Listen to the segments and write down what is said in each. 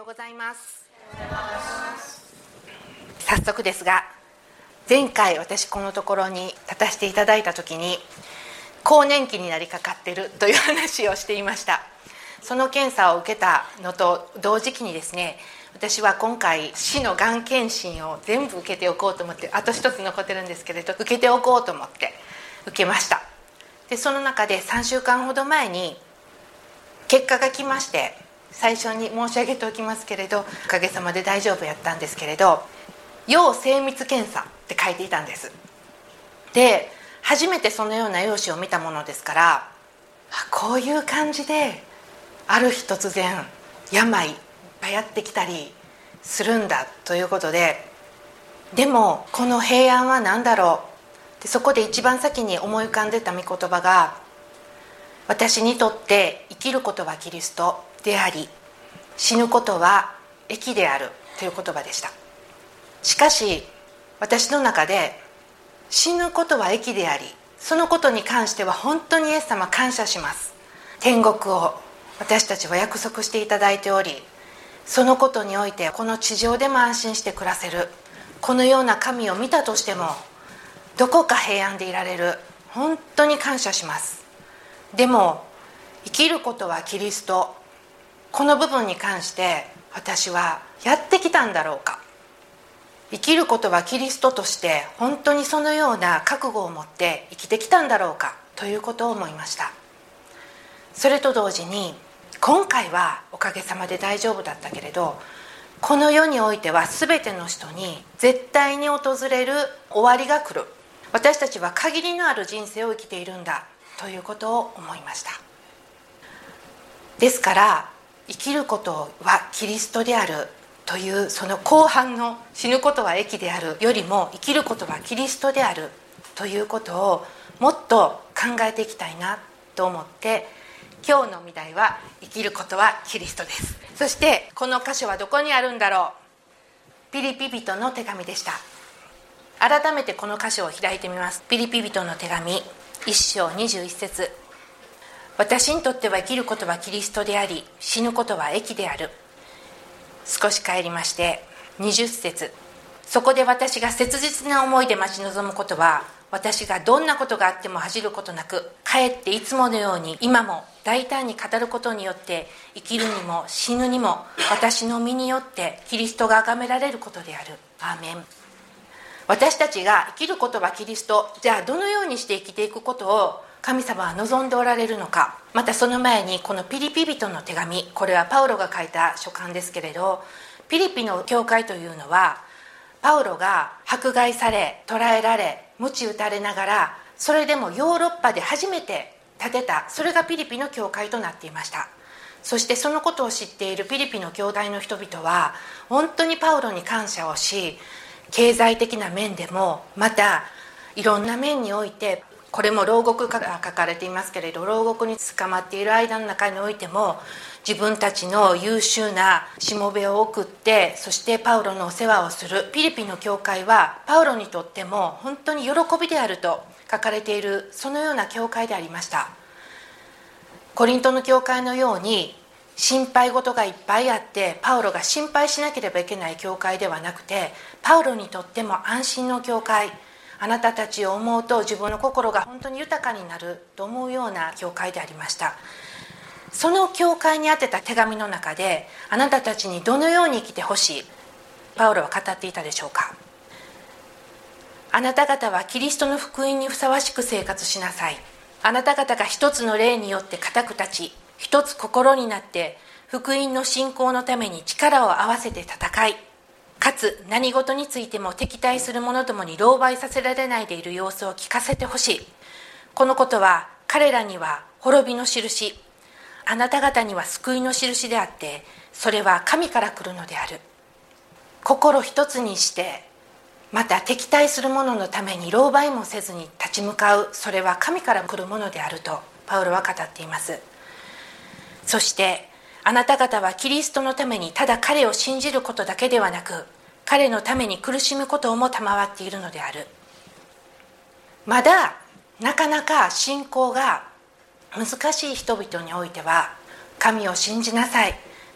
うございます。早速ですが、前回私このところに立たせていただいた時に更年期になりかかっているという話をしていました。その検査を受けたのと同時期にですね、私は今回市のがん検診を全部受けておこうと思って、あと一つ残ってるんですけれど、受けておこうと思って受けました。でその中で3週間ほど前に結果が来まして、最初に申し上げておきますけれど、おかげさまで大丈夫やったんですけれど、要精密検査って書いていたんです。で初めてそのような用紙を見たものですから、こういう感じである日突然病がやってきたりするんだということで、でもこの平安は何だろう。でそこで一番先に思い浮かんでた御言葉が、私にとって生きることはキリストであり、死ぬことは益であるという言葉でした。しかし私の中で、死ぬことは益であり、そのことに関しては本当にイエス様感謝します。天国を私たちは約束していただいており、そのことにおいてこの地上でも安心して暮らせる、このような神を見たとしてもどこか平安でいられる、本当に感謝します。でも生きることはキリスト、この部分に関して私はやってきたんだろうか。生きることはキリストとして本当にそのような覚悟を持って生きてきたんだろうかということを思いました。それと同時に、今回はおかげさまで大丈夫だったけれど、この世においては全ての人に絶対に訪れる終わりが来る。私たちは限りのある人生を生きているんだということを思いました。ですから生きることはキリストであるという、その後半の死ぬことは益であるよりも、生きることはキリストであるということをもっと考えていきたいなと思って、今日の御題は生きることはキリストです。そしてこの箇所はどこにあるんだろう。ピリピ人の手紙でした。改めてこの箇所を開いてみます。ピリピ人の手紙1章21節、私にとっては生きることはキリストであり、死ぬことは益である。少し帰りまして20節、そこで私が切実な思いで待ち望むことは、私がどんなことがあっても恥じることなく、かえっていつものように今も大胆に語ることによって、生きるにも死ぬにも私の身によってキリストが崇められることである。アーメン。私たちが生きることはキリスト、じゃあどのようにして生きていくことを神様は望んでおられるのか。またその前にこのピリピ人の手紙、これはパウロが書いた書簡ですけれど、ピリピの教会というのはパウロが迫害され捕らえられ鞭打たれながら、それでもヨーロッパで初めて建てた、それがピリピの教会となっていました。そしてそのことを知っているピリピの教会の人々は本当にパウロに感謝をし、経済的な面でもまたいろんな面において、これも牢獄が書かれていますけれど、牢獄に捕まっている間の中においても自分たちの優秀なしもべを送って、そしてパウロのお世話をするピリピの教会はパウロにとっても本当に喜びであると書かれている、そのような教会でありました。コリントの教会のように心配事がいっぱいあってパウロが心配しなければいけない教会ではなくて、パウロにとっても安心の教会、あなたたちを思うと自分の心が本当に豊かになると思うような教会でありました。その教会に宛てた手紙の中で、あなたたちにどのように生きてほしい、パウロは語っていたでしょうか。あなた方はキリストの福音にふさわしく生活しなさい。あなた方が一つの霊によって固く立ち、一つ心になって福音の信仰のために力を合わせて戦い、かつ何事についても敵対する者どもに狼狽させられないでいる様子を聞かせてほしい。このことは彼らには滅びの印、あなた方には救いの印であって、それは神から来るのである。心一つにして、また敵対する者のために狼狽もせずに立ち向かう、それは神から来るものであるとパウロは語っています。そしてあなた方はキリストのためにただ彼を信じることだけではなく、彼のために苦しむことも賜っているのである。まだなかなか信仰が難しい人々においては、神を信じなさい、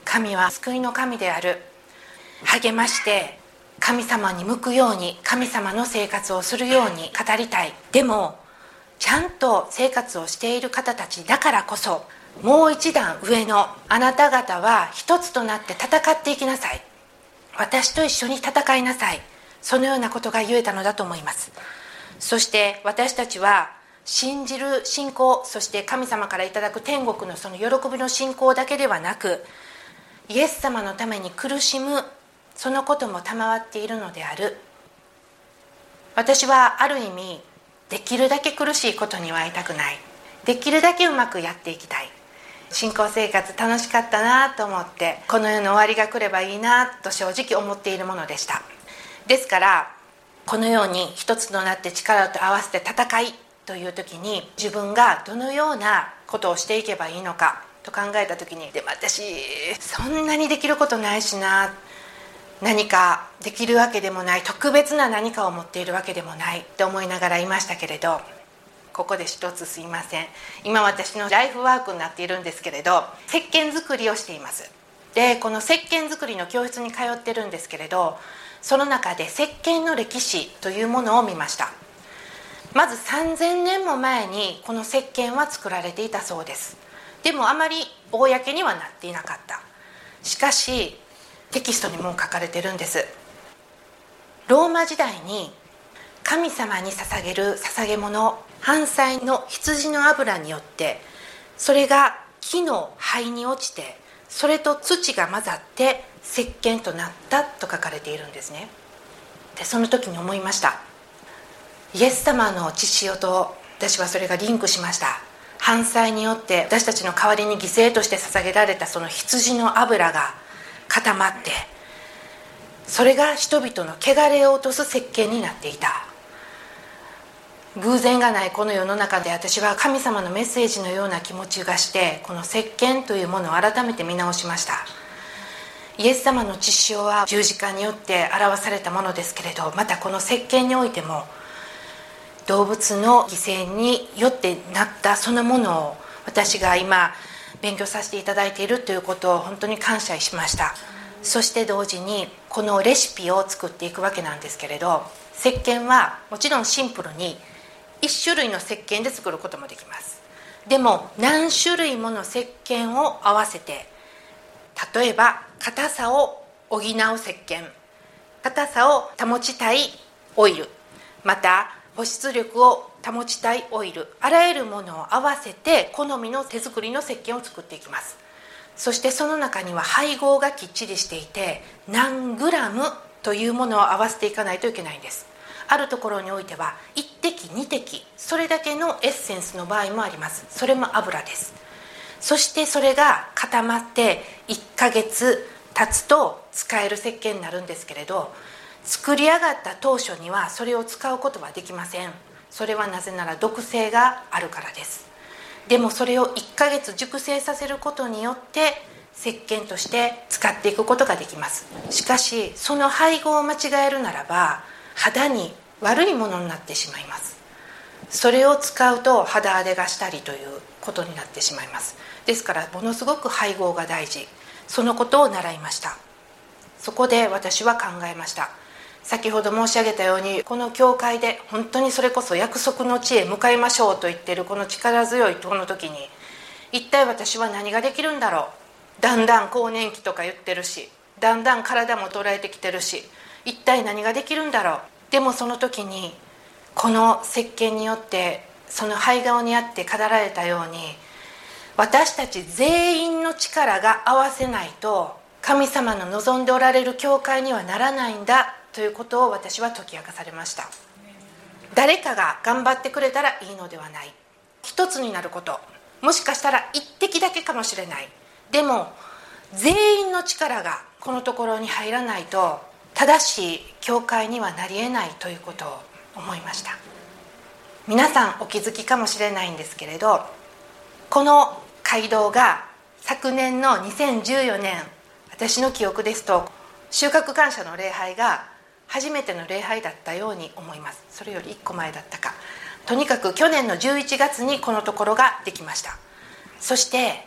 神は救いの神である。励まして神様に向くように、神様の生活をするように語りたい。でもちゃんと生活をしている方たちだからこそ、もう一段上のあなた方は一つとなって戦っていきなさい、私と一緒に戦いなさい、そのようなことが言えたのだと思います。そして私たちは信じる信仰、そして神様からいただく天国のその喜びの信仰だけではなく、イエス様のために苦しむそのことも賜っているのである。私はある意味、できるだけ苦しいことには会いたくない、できるだけうまくやっていきたい。信仰生活楽しかったなと思って、この世の終わりが来ればいいなと正直思っているものでした。ですからこのように一つとなって力と合わせて戦いという時に、自分がどのようなことをしていけばいいのかと考えた時に、でも私そんなにできることないしな、何かできるわけでもない、特別な何かを持っているわけでもないって思いながらいましたけれど、ここで一つすいません、今私のライフワークになっているんですけれど、石鹸作りをしています。でこの石鹸作りの教室に通ってるんですけれど、その中で石鹸の歴史というものを見ました。まず3000年も前にこの石鹸は作られていたそうです。でもあまり公にはなっていなかった。しかしテキストにも書かれてるんです。ローマ時代に神様に捧げる捧げ物、燔祭の羊の油によってそれが木の灰に落ちて、それと土が混ざって石鹸となったと書かれているんですね。でその時に思いました。イエス様の血潮と私はそれがリンクしました。燔祭によって私たちの代わりに犠牲として捧げられたその羊の油が固まって、それが人々の汚れを落とす石鹸になっていた。偶然がないこの世の中で、私は神様のメッセージのような気持ちがして、この石鹸というものを改めて見直しました。イエス様の血潮は十字架によって表されたものですけれど、またこの石鹸においても動物の犠牲によってなったそのものを、私が今勉強させていただいているということを本当に感謝しました。そして同時にこのレシピを作っていくわけなんですけれど、石鹸はもちろんシンプルに1種類の石鹸で作ることもできます。でも何種類もの石鹸を合わせて、例えば硬さを補う石鹸、硬さを保ちたいオイル、また保湿力を保ちたいオイル、あらゆるものを合わせて好みの手作りの石鹸を作っていきます。そしてその中には配合がきっちりしていて、何グラムというものを合わせていかないといけないんです。あるところにおいては1滴2滴それだけのエッセンスの場合もあります。それも油です。そしてそれが固まって1ヶ月経つと使える石鹸になるんですけれど、作り上がった当初にはそれを使うことはできません。それはなぜなら毒性があるからです。でもそれを1ヶ月熟成させることによって石鹸として使っていくことができます。しかしその配合を間違えるならば肌に悪いものになってしまいます。それを使うと肌荒れがしたりということになってしまいます。ですからものすごく配合が大事、そのことを習いました。そこで私は考えました。先ほど申し上げたように、この教会で本当にそれこそ約束の地へ向かいましょうと言っているこの力強いこの時に、一体私は何ができるんだろう。だんだん更年期とか言ってるし、だんだん体も衰えてきてるし、一体何ができるんだろう。でもその時にこの石鹸によってその灰顔にあって語られたように、私たち全員の力が合わせないと神様の望んでおられる教会にはならないんだということを私は解き明かされました。誰かが頑張ってくれたらいいのではない。一つになること、もしかしたら一滴だけかもしれない。でも全員の力がこのところに入らないと正しい教会にはなり得ないということを思いました。皆さんお気づきかもしれないんですけれど、この街道が昨年の2014年、私の記憶ですと収穫感謝の礼拝が初めての礼拝だったように思います。それより1個前だったか、とにかく去年の11月にこのところができました。そして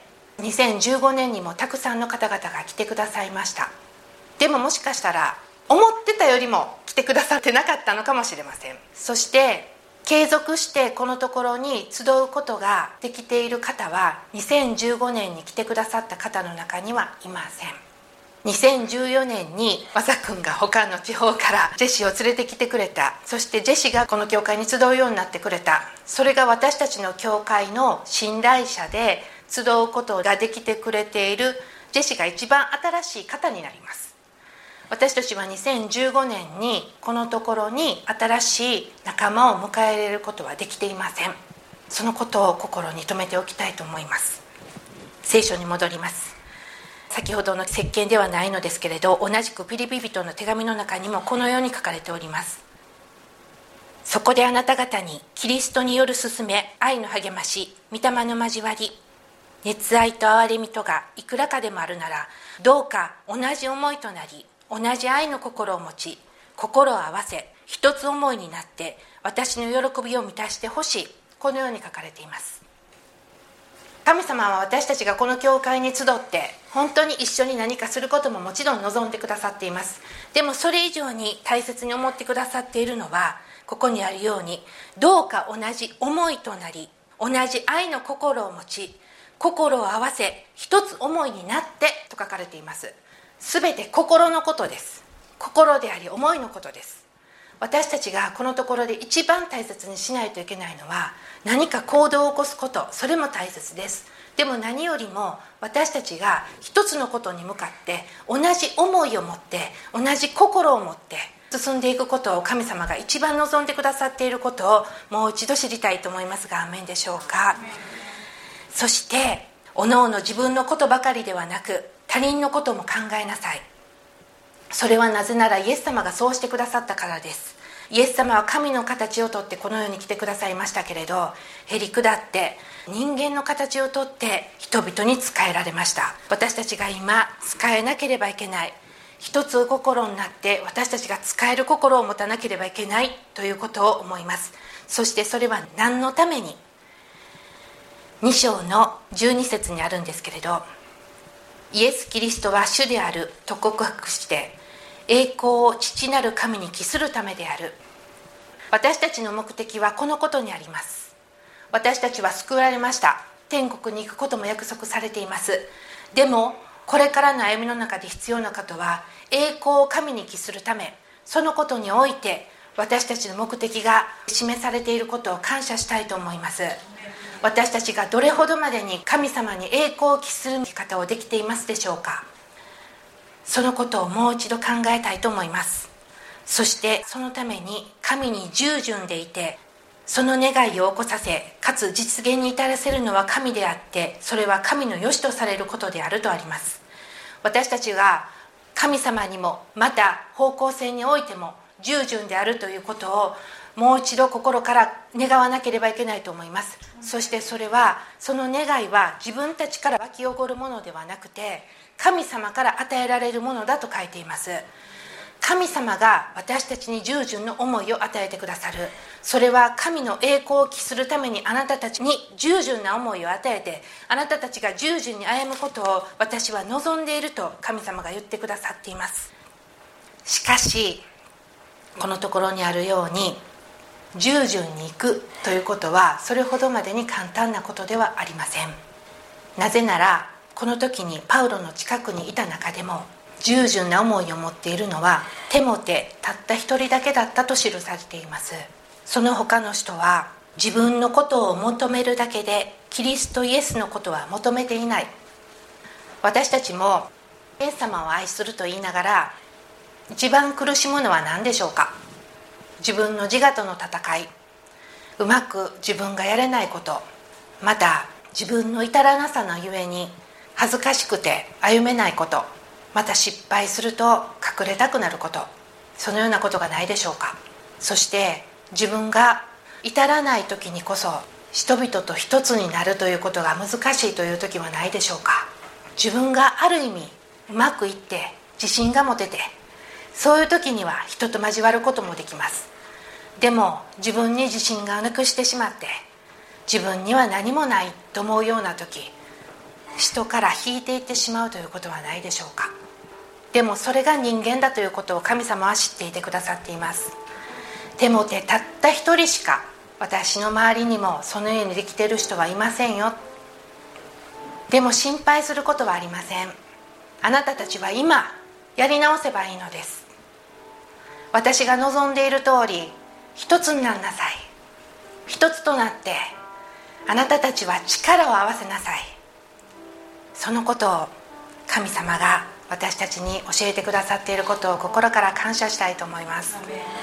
2015年にもたくさんの方々が来てくださいました。でももしかしたら思ってたよりも来てくださってなかったのかもしれません。そして継続してこのところに集うことができている方は2015年に来てくださった方の中にはいません。2014年に和佐君が他の地方からジェシーを連れてきてくれた。そしてジェシーがこの教会に集うようになってくれた。それが私たちの教会の信頼者で集うことができてくれているジェシーが一番新しい方になります。私たちは2015年にこのところに新しい仲間を迎え入れることはできていません。そのことを心に留めておきたいと思います。聖書に戻ります。先ほどの石鹸ではないのですけれど、同じくピリピ人の手紙の中にもこのように書かれております。そこであなた方にキリストによる勧め、愛の励まし、御霊の交わり、熱愛と憐れみとがいくらかでもあるなら、どうか同じ思いとなり、同じ愛の心を持ち、心を合わせ、一つ思いになって私の喜びを満たしてほしい。このように書かれています。神様は私たちがこの教会に集って本当に一緒に何かすることももちろん望んでくださっています。でもそれ以上に大切に思ってくださっているのは、ここにあるように、どうか同じ思いとなり、同じ愛の心を持ち、心を合わせ、一つ思いになってと書かれています。すべて心のことです。心であり思いのことです。私たちがこのところで一番大切にしないといけないのは、何か行動を起こすこと、それも大切です。でも何よりも私たちが一つのことに向かって同じ思いを持って、同じ心を持って進んでいくことを神様が一番望んでくださっていることをもう一度知りたいと思いますが、アーメンでしょうか。そしておのおの自分のことばかりではなく、他人のことも考えなさい。それはなぜならイエス様がそうしてくださったからです。イエス様は神の形をとってこの世に来てくださいましたけれど、へり下って人間の形をとって人々に仕えられました。私たちが今仕えなければいけない、一つ心になって私たちが仕える心を持たなければいけないということを思います。そしてそれは何のために、2章の12節にあるんですけれど、イエス・キリストは主であると告白して栄光を父なる神に帰するためである。私たちの目的はこのことにあります。私たちは救われました。天国に行くことも約束されています。でもこれからの歩みの中で必要なことは、栄光を神に帰するため、そのことにおいて私たちの目的が示されていることを感謝したいと思います。私たちがどれほどまでに神様に栄光を期する生き方をできていますでしょうか。そのことをもう一度考えたいと思います。そしてそのために神に従順でいて、その願いを起こさせ、かつ実現に至らせるのは神であって、それは神の良しとされることであるとあります。私たちが神様にもまた方向性においても従順であるということをもう一度心から願わなければいけないと思います。そしてその願いは自分たちから湧き起こるものではなくて、神様から与えられるものだと書いています。神様が私たちに従順の思いを与えてくださる。それは神の栄光を期するためにあなたたちに従順な思いを与えて、あなたたちが従順に歩むことを私は望んでいると神様が言ってくださっています。しかしこのところにあるように、従順に行くということはそれほどまでに簡単なことではありません。なぜならこの時にパウロの近くにいた中でも従順な思いを持っているのはテモテたった一人だけだったと記されています。その他の人は自分のことを求めるだけでキリストイエスのことは求めていない。私たちもイエス様を愛すると言いながら一番苦しむのは何でしょうか。自分の自我との戦い、うまく自分がやれないこと、また自分の至らなさのゆえに恥ずかしくて歩めないこと、また失敗すると隠れたくなること、そのようなことがないでしょうか。そして自分が至らない時にこそ人々と一つになるということが難しいという時はないでしょうか。自分がある意味うまくいって自信が持てて、そういう時には人と交わることもできます。でも自分に自信がなくしてしまって、自分には何もないと思うような時、 人から引いていってしまうということはないでしょうか。でもそれが人間だということを神様は知っていてくださっています。テモテたった一人しか私の周りにもそのようにできている人はいませんよ。でも心配することはありません。あなたたちは今やり直せばいいのです。私が望んでいる通り一つになりなさい。一つとなってあなたたちは力を合わせなさい。そのことを神様が私たちに教えてくださっていることを心から感謝したいと思います。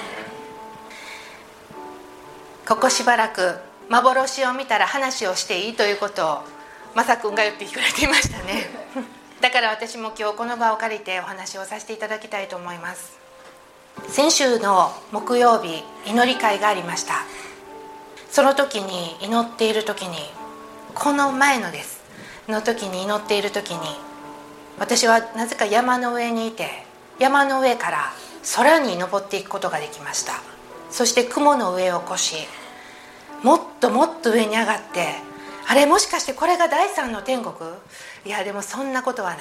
ここしばらく幻を見たら話をしていいということをまさくんが言ってくれていましたねだから私も今日この場を借りてお話をさせていただきたいと思います。先週の木曜日、祈り会がありました。その時に祈っている時に、この前のですの時に祈っている時に、私はなぜか山の上にいて、山の上から空に登っていくことができました。そして雲の上を越し、もっともっと上に上がって、あれもしかしてこれが第三の天国？いやでもそんなことはない。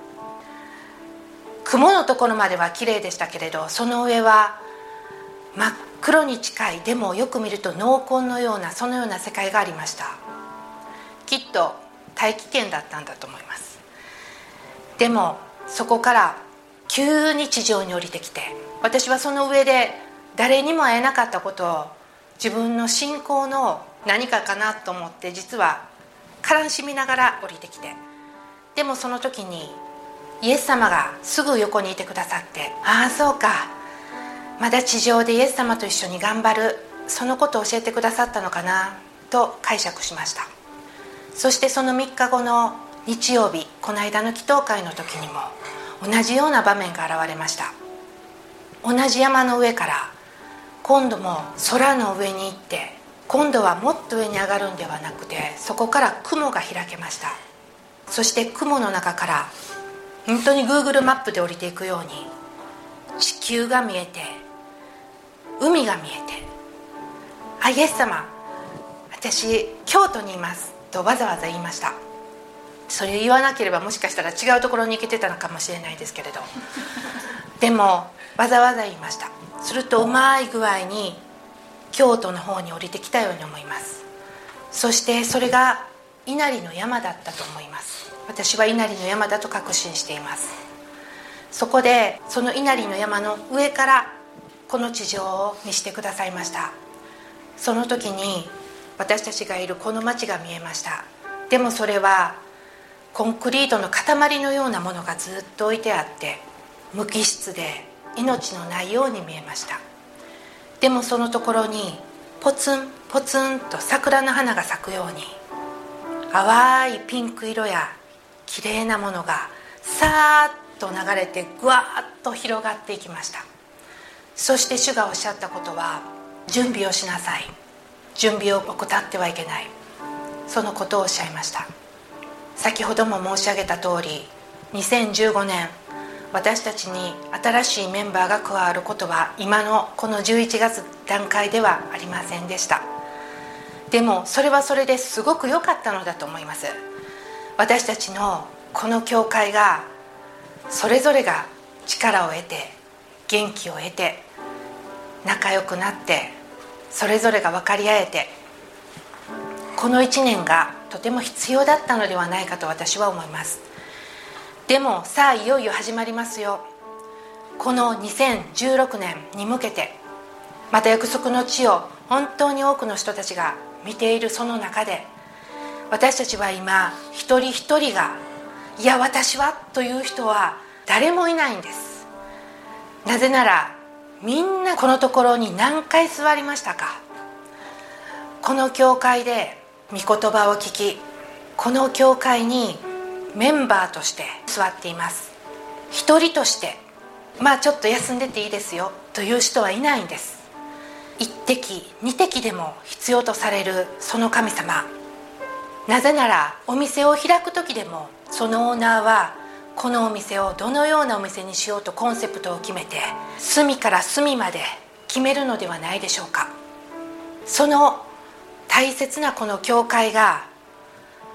雲のところまでは綺麗でしたけれど、その上は真っ黒に近い、でもよく見ると濃紺のような、そのような世界がありました。きっと大気圏だったんだと思います。でもそこから急に地上に降りてきて、私はその上で誰にも会えなかったことを自分の信仰の何かかなと思って、実は悲しみながら降りてきて、でもその時にイエス様がすぐ横にいてくださって、ああそうか、まだ地上でイエス様と一緒に頑張る、そのことを教えてくださったのかなと解釈しました。そしてその3日後の日曜日、この間の祈祷会の時にも同じような場面が現れました。同じ山の上から今度も空の上に行って、今度はもっと上に上がるんではなくて、そこから雲が開けました。そして雲の中から本当に Google マップで降りていくように地球が見えて、海が見えて、あ、イエス様、私京都にいますとわざわざ言いました。それ言わなければもしかしたら違うところに行けてたのかもしれないですけれど、でもわざわざ言いました。するとうまい具合に京都の方に降りてきたように思います。そしてそれが稲荷の山だったと思います。私は稲荷の山だと確信しています。そこでその稲荷の山の上からこの地上を見せてくださいました。その時に私たちがいるこの町が見えました。でもそれはコンクリートの塊のようなものがずっと置いてあって、無機質で命のないように見えました。でもそのところにポツンポツンと桜の花が咲くように、淡いピンク色やきれいなものがさーっと流れてぐわーっと広がっていきました。そして主がおっしゃったことは、準備をしなさい、準備を怠ってはいけない、そのことをおっしゃいました。先ほども申し上げた通り、2015年私たちに新しいメンバーが加わることは今のこの11月段階ではありませんでした。でもそれはそれですごく良かったのだと思います。私たちのこの教会がそれぞれが力を得て、元気を得て、仲良くなって、それぞれが分かり合えて、この1年がとても必要だったのではないかと私は思います。でもさあいよいよ始まりますよ。この2016年に向けて、また約束の地を本当に多くの人たちが見ているその中で、私たちは今一人一人が、いや私はという人は誰もいないんです。なぜならみんなこのところに何回座りましたか。この教会で御言葉を聞き、この教会にメンバーとして座っています。一人としてちょっと休んでていいですよという人はいないんです。一滴二滴でも必要とされるその神様。なぜならお店を開く時でもそのオーナーはこのお店をどのようなお店にしようとコンセプトを決めて、隅から隅まで決めるのではないでしょうか。その大切なこの教会が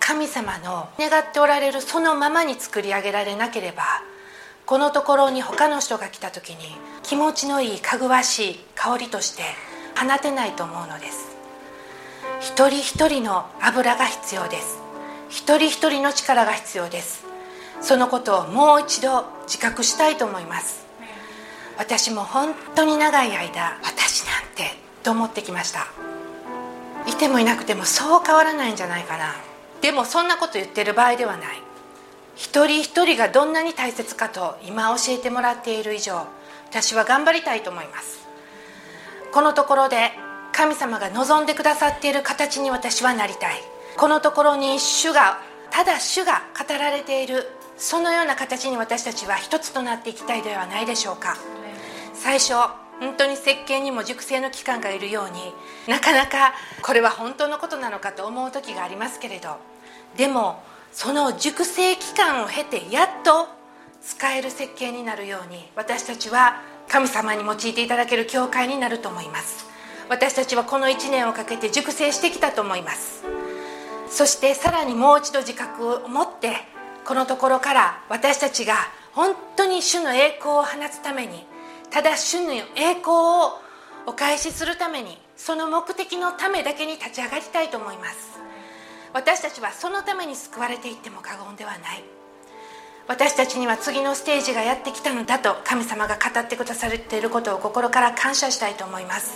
神様の願っておられるそのままに作り上げられなければ、このところに他の人が来た時に気持ちのいいかぐわしい香りとして放てないと思うのです。一人一人の油が必要です。一人一人の力が必要です。そのことをもう一度自覚したいと思います。私も本当に長い間、私なんてと思ってきました。いてもいなくてもそう変わらないんじゃないかな。でもそんなこと言ってる場合ではない。一人一人がどんなに大切かと今教えてもらっている以上、私は頑張りたいと思います。このところで神様が望んでくださっている形に私はなりたい。このところにただ主が語られている、そのような形に私たちは一つとなっていきたいではないでしょうか。最初本当に設計にも熟成の期間がいるように、なかなかこれは本当のことなのかと思う時がありますけれど、でもその熟成期間を経てやっと使える設計になるように、私たちは神様に用いていただける教会になると思います。私たちはこの1年をかけて熟成してきたと思います。そしてさらにもう一度自覚を持って、このところから私たちが本当に主の栄光を放つために、ただ主の栄光をお返しするために、その目的のためだけに立ち上がりたいと思います。私たちはそのために救われていっても過言ではない。私たちには次のステージがやってきたのだと神様が語ってくださっていることを心から感謝したいと思います。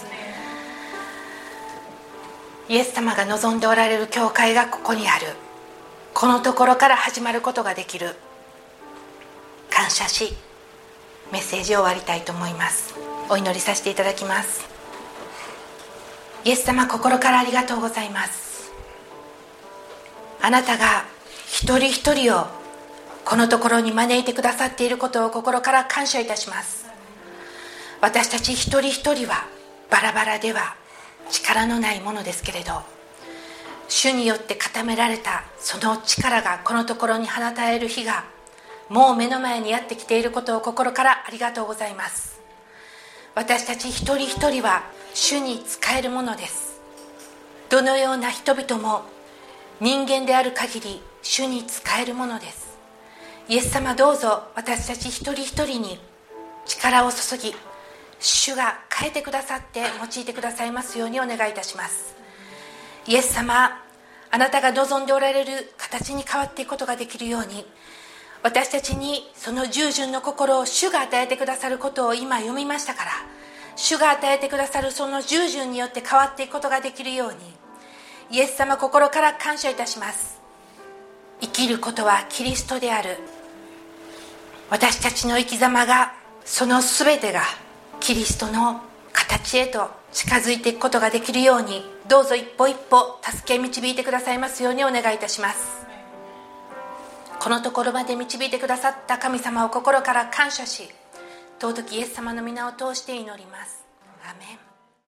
イエス様が望んでおられる教会がここにある。このところから始まることができる。感謝し、メッセージを終わりたいと思います。お祈りさせていただきます。イエス様、心からありがとうございます。あなたが一人一人をこのところに招いてくださっていることを心から感謝いたします。私たち一人一人はバラバラでは力のないものですけれど、主によって固められたその力がこのところに放たれる日がもう目の前にやってきていることを心からありがとうございます。私たち一人一人は主に仕えるものです。どのような人々も人間である限り主に仕えるものです。イエス様、どうぞ私たち一人一人に力を注ぎ、主が変えてくださって用いてくださいますようにお願いいたします。イエス様、あなたが望んでおられる形に変わっていくことができるように、私たちにその従順の心を主が与えてくださることを今読みましたから、主が与えてくださるその従順によって変わっていくことができるように、イエス様、心から感謝いたします。生きることはキリストである。私たちの生き様が、その全てがキリストの形へと近づいていくことができるように、どうぞ一歩一歩助け導いてくださいますようにお願いいたします。このところまで導いてくださった神様を心から感謝し、尊きイエス様の皆を通して祈ります。アメン。